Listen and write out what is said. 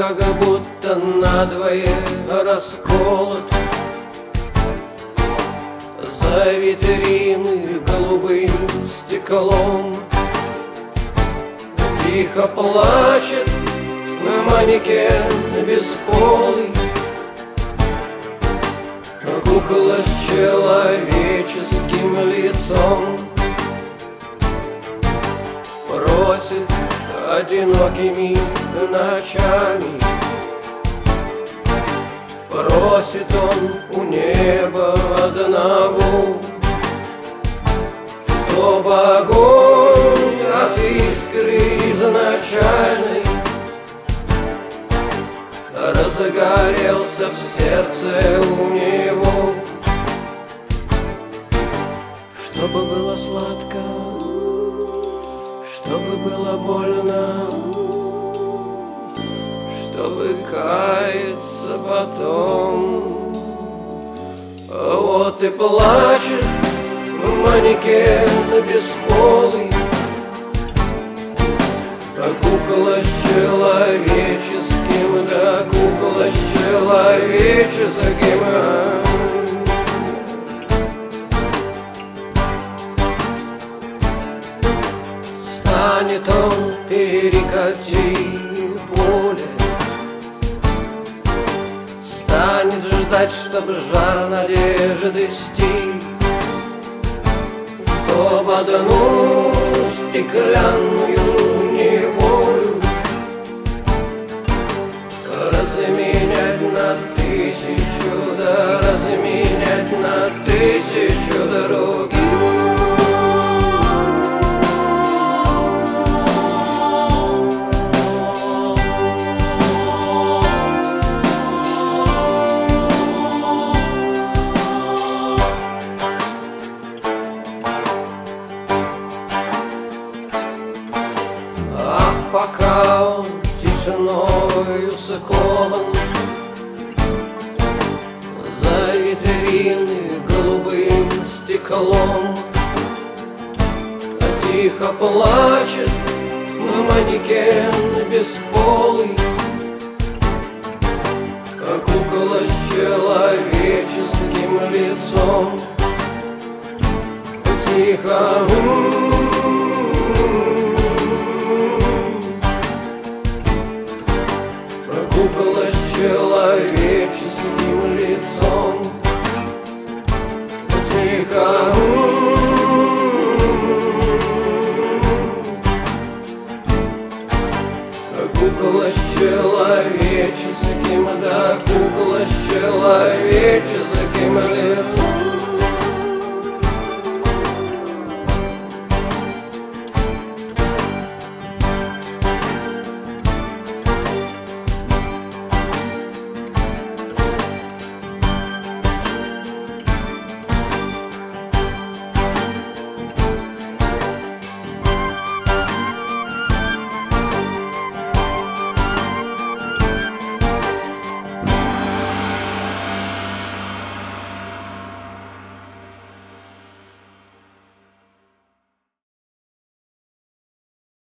как будто надвое расколот. За витрины голубым стеклом тихо плачет манекен бесполый, кукла с человеческим лицом. Просит одинокими ночами, просит он у неба одного, чтоб огонь от искры изначальной разгорелся в сердце у него, чтобы было сладко, чтобы было больно, чтобы каяться потом. Вот и плачет манекен бесполый, кукла с человеческим, да кукла с человеческим. Станет он перекатить поле, станет ждать, чтоб жар надежды стих, чтоб одну стеклянную неволю разменять на тысячу, да разменять на тысячу других. Пока он тишиною скован, за витрины голубым стеклом тихо плачет манекен бесполый, кукла с человеческим лицом. Тихо кукла с человеческим лицом. Тихо кукла с человеческим, да кукла с человеческим лицом.